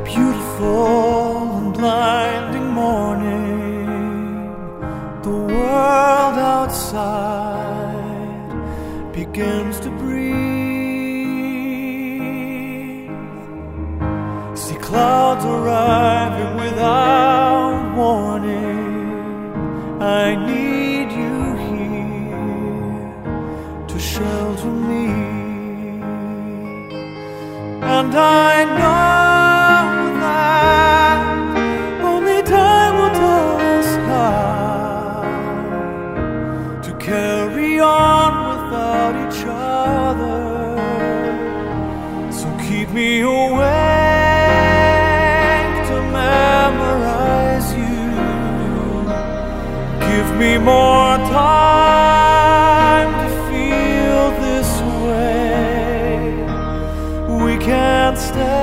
beautiful and blinding morning, the world outside begins to breathe. See clouds arriving without warning. I need you here to shelter me, and I know carry on without each other. So keep me awake to memorize you. Give me more time to feel this way. We can't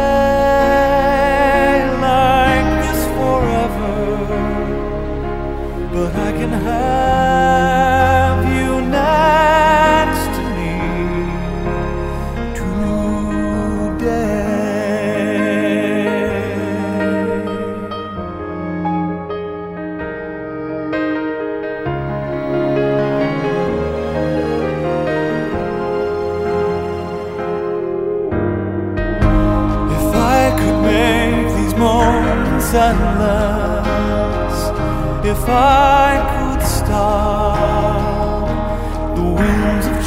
stay like this forever, but I can have you next to me today. If I could make these moments endless, if I could stop the winds of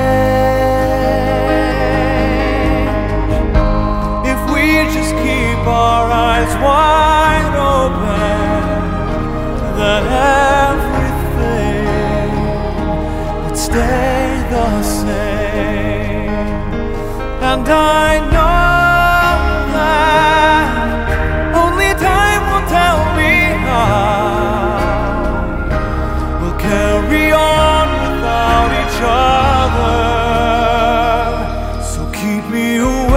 change, if we just keep our eyes wide open, then everything would stay the same. And I know that only time will tell me how. Carry on without each other. So keep me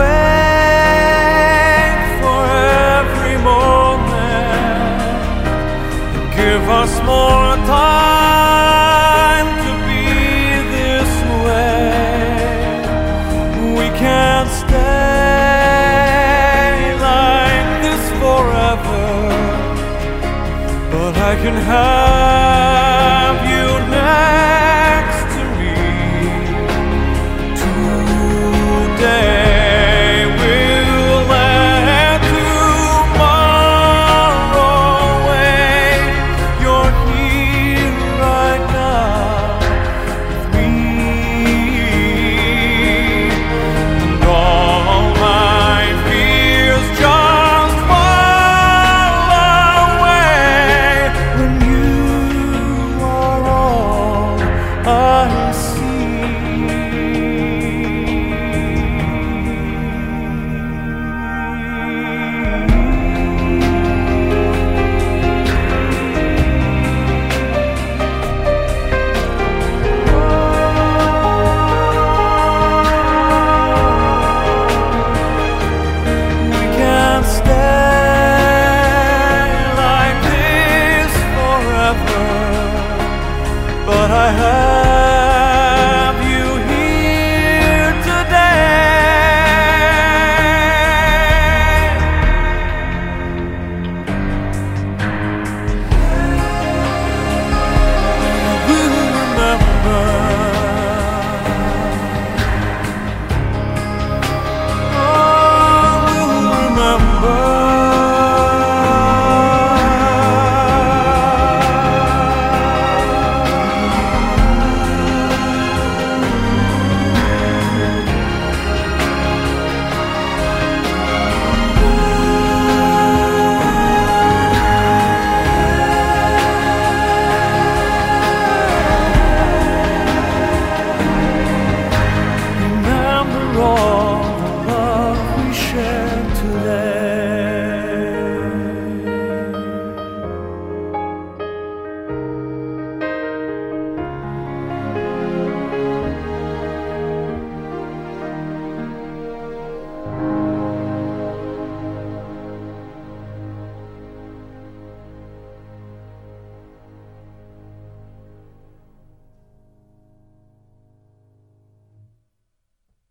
awake for every moment, and give us more time to be this way. We can't stay like this forever, but I can have